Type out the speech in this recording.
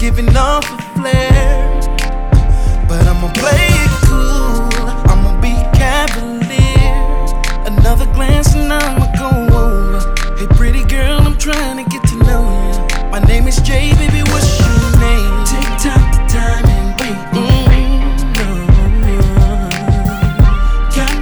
giving off a flare. But I'ma play it cool, I'ma be cavalier. Another glance and I'ma go over. Hey pretty girl, I'm trying to get to know you. My name is Jay, baby.